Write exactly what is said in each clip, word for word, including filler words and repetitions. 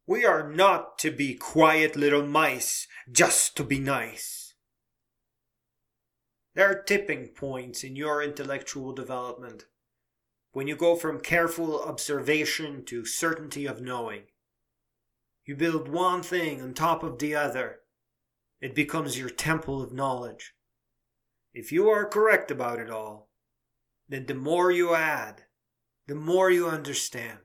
We are not to be quiet little mice just to be nice. There are tipping points in your intellectual development when you go from careful observation to certainty of knowing. You build one thing on top of the other. It becomes your temple of knowledge. If you are correct about it all, then the more you add, the more you understand.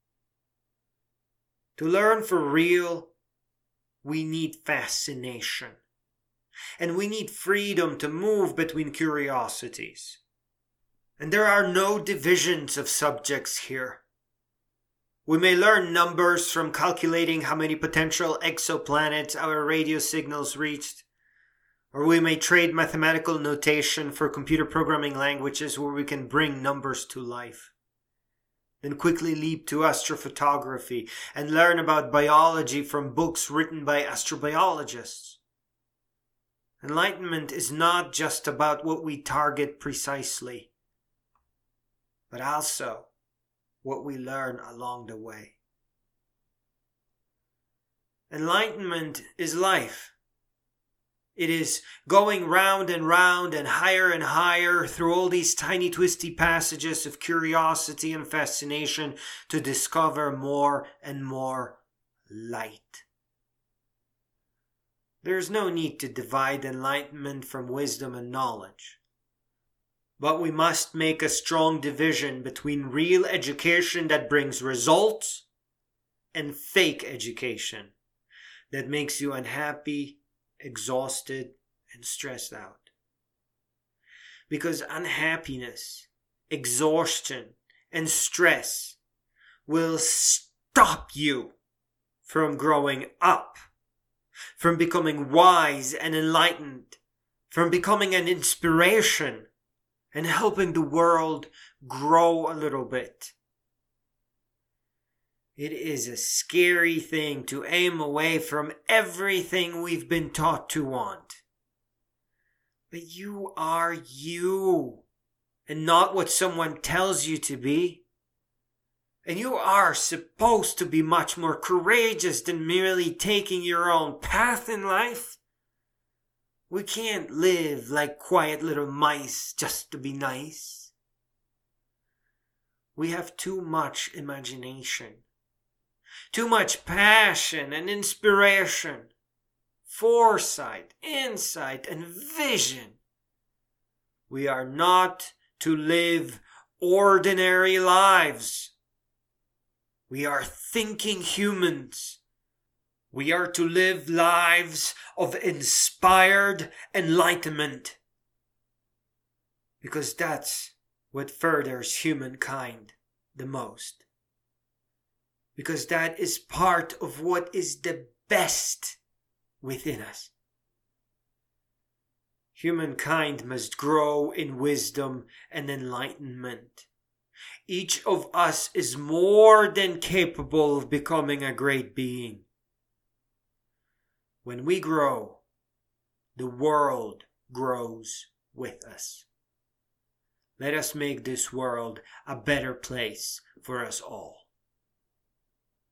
To learn for real, we need fascination. And we need freedom to move between curiosities. And there are no divisions of subjects here. We may learn numbers from calculating how many potential exoplanets our radio signals reached, or we may trade mathematical notation for computer programming languages where we can bring numbers to life. Then quickly leap to astrophotography and learn about biology from books written by astrobiologists. Enlightenment is not just about what we target precisely, but also what we learn along the way. Enlightenment is life. It is going round and round and higher and higher through all these tiny twisty passages of curiosity and fascination to discover more and more light. There is no need to divide enlightenment from wisdom and knowledge. But we must make a strong division between real education that brings results and fake education that makes you unhappy, exhausted, and stressed out. Because unhappiness, exhaustion, and stress will stop you from growing up, from becoming wise and enlightened, from becoming an inspiration and helping the world grow a little bit. It is a scary thing to aim away from everything we've been taught to want. But you are you, and not what someone tells you to be. And you are supposed to be much more courageous than merely taking your own path in life. We can't live like quiet little mice just to be nice. We have too much imagination, too much passion and inspiration, foresight, insight, and vision. We are not to live ordinary lives. We are thinking humans. We are to live lives of inspired enlightenment. Because that's what furthers humankind the most. Because that is part of what is the best within us. Humankind must grow in wisdom and enlightenment. Each of us is more than capable of becoming a great being. When we grow, the world grows with us. Let us make this world a better place for us all.